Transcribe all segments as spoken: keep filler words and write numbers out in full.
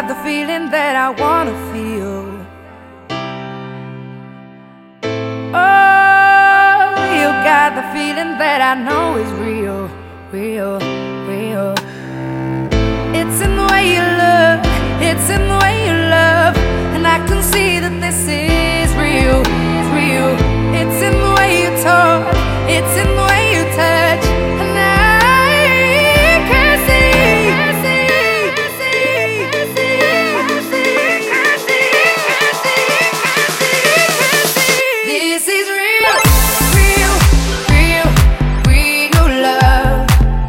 got the feeling that I wanna feel. Oh, you got the feeling that I know is real, real, real. It's in the way you look, it's in the way you love, and I can see that this is real, real. It's in the way you talk, it's in the way you touch, and I can see, can see, can see, can see, can see, can see, can see, can see. This is real, real, real, real love.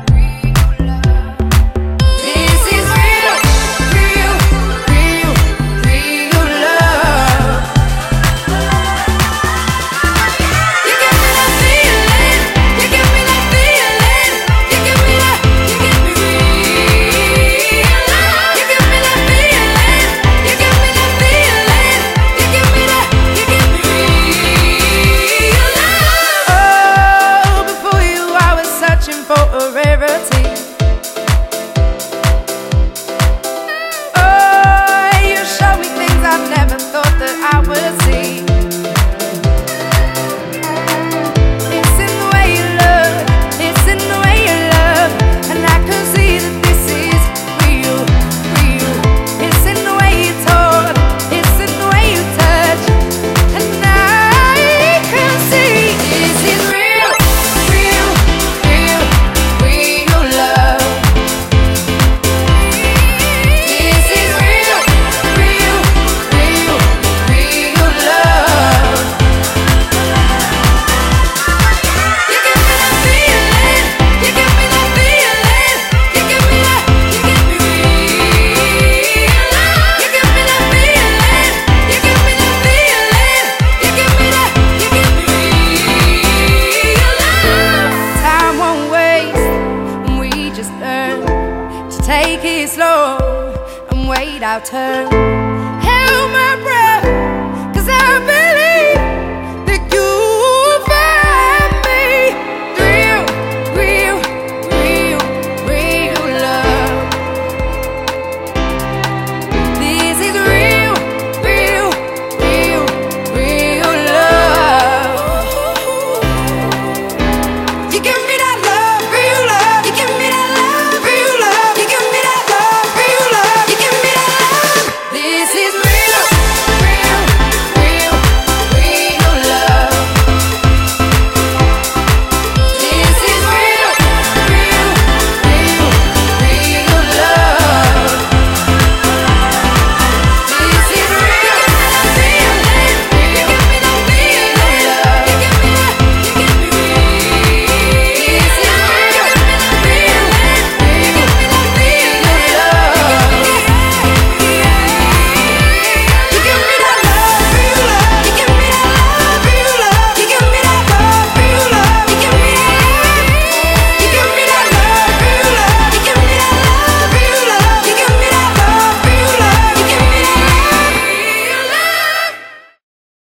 This is real, real, real, real love. You give me that feeling, you give me that feeling, you give me that, you give me real love. You give me that feeling, you give me that feeling, you give me that, you give me real love. Oh, before you I was searching for a rarity. Oh, you showed me things I never thought that I would see. It's in the way you look, it's in the way you love, and I can see that this is real, real. It's in the way you talk, it's in the way you touch, and I can see this is real, real, real, real love. This is real, real, real, real love. You give me that feeling, you give me that feeling, you give me that, you give me real love. You give me that feeling, you give me that feeling, you give me that, you give me real love. Time won't waste, and we just learn to take it slow and wait our turn. Held my breath.